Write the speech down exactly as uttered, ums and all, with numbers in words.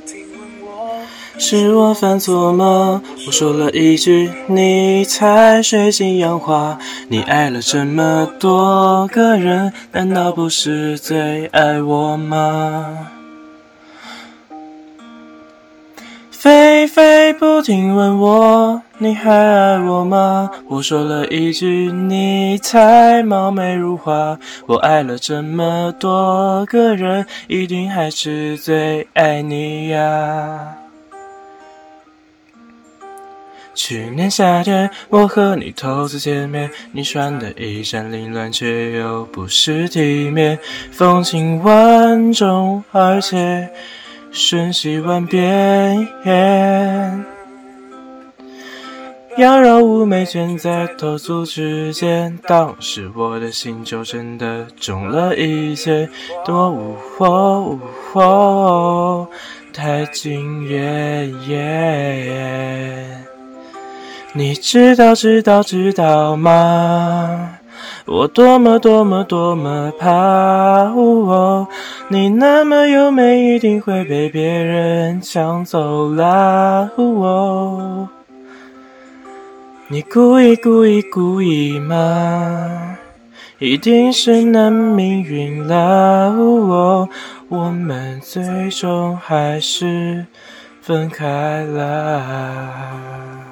是我犯错吗？我说了一句，你才水性杨花。你爱了这么多个人，难道不是最爱我吗？菲菲不停问我，你还爱我吗？我说了一句，你才貌美如花。我爱了这么多个人，一定还是最爱你呀。去年夏天，我和你头次见面，你穿的衣衫凌乱，却又不失体面，风情万种，而且瞬息万变。妖娆妩媚卷在头足之间，当时我的心就真的中了一箭，多呜喔呜喔，太惊艳。你知道知道知道吗？我多么多么多么怕、哦、你那么优美，一定会被别人抢走啦、哦、你故意故意故意吗？一定是那命运啦、哦、我们最终还是分开啦。